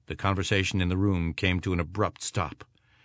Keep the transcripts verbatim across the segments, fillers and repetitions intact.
The conversation in the room came to an abrupt stop.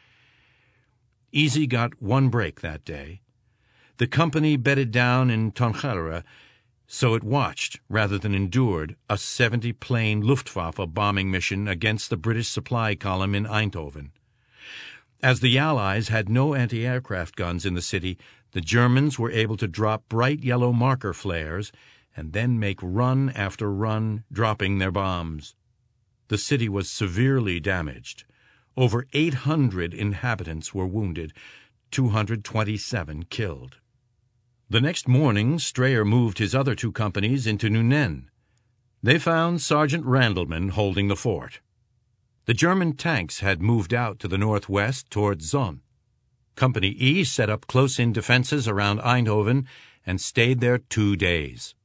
Easy got one break that day. The company bedded down in Tonchellera, so it watched, rather than endured, a seventy-plane Luftwaffe bombing mission against the British supply column in Eindhoven. As the Allies had no anti-aircraft guns in the city, the Germans were able to drop bright yellow marker flares and then make run after run, dropping their bombs. The city was severely damaged. Over eight hundred inhabitants were wounded, two hundred twenty-seven killed. The next morning, Strayer moved his other two companies into Nuenen. They found Sergeant Randleman holding the fort. The German tanks had moved out to the northwest toward Zon. Company E set up close-in defenses around Eindhoven and stayed there two days.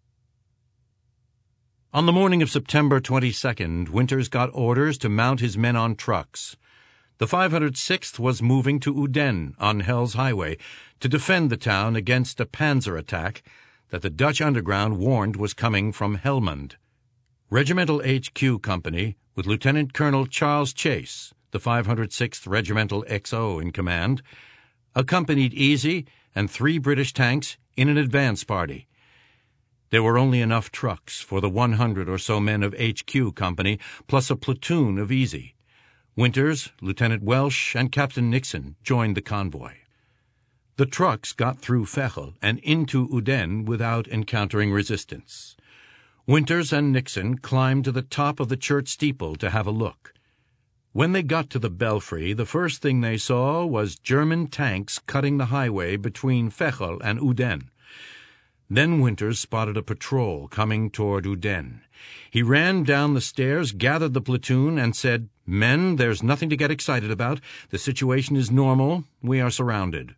On the morning of September twenty-second, Winters got orders to mount his men on trucks. The five hundred sixth was moving to Uden on Hell's Highway to defend the town against a panzer attack that the Dutch underground warned was coming from Helmond. Regimental H Q Company, with Lieutenant Colonel Charles Chase, the five hundred sixth Regimental X O in command, accompanied Easy and three British tanks in an advance party. There were only enough trucks for the one hundred or so men of H Q Company, plus a platoon of Easy. Winters, Lieutenant Welsh, and Captain Nixon joined the convoy. The trucks got through Fechel and into Uden without encountering resistance. Winters and Nixon climbed to the top of the church steeple to have a look. When they got to the belfry, the first thing they saw was German tanks cutting the highway between Fechel and Uden. Then Winters spotted a patrol coming toward Uden. He ran down the stairs, gathered the platoon, and said, "Men, there's nothing to get excited about. The situation is normal. We are surrounded."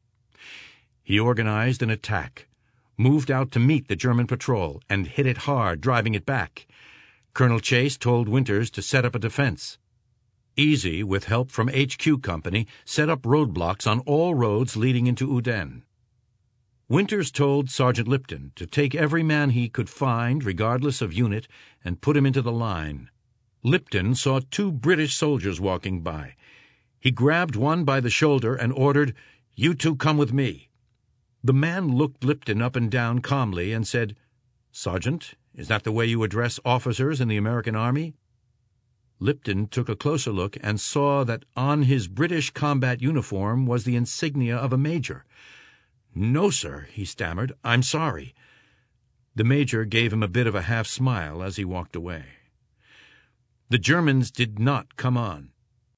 He organized an attack, moved out to meet the German patrol, and hit it hard, driving it back. Colonel Chase told Winters to set up a defense. Easy, with help from H Q Company, set up roadblocks on all roads leading into Uden. Winters told Sergeant Lipton to take every man he could find, regardless of unit, and put him into the line. Lipton saw two British soldiers walking by. He grabbed one by the shoulder and ordered, "You two come with me." The man looked Lipton up and down calmly and said, "Sergeant, is that the way you address officers in the American Army?" Lipton took a closer look and saw that on his British combat uniform was the insignia of a major. "No, sir," he stammered. "I'm sorry." The major gave him a bit of a half-smile as he walked away. The Germans did not come on.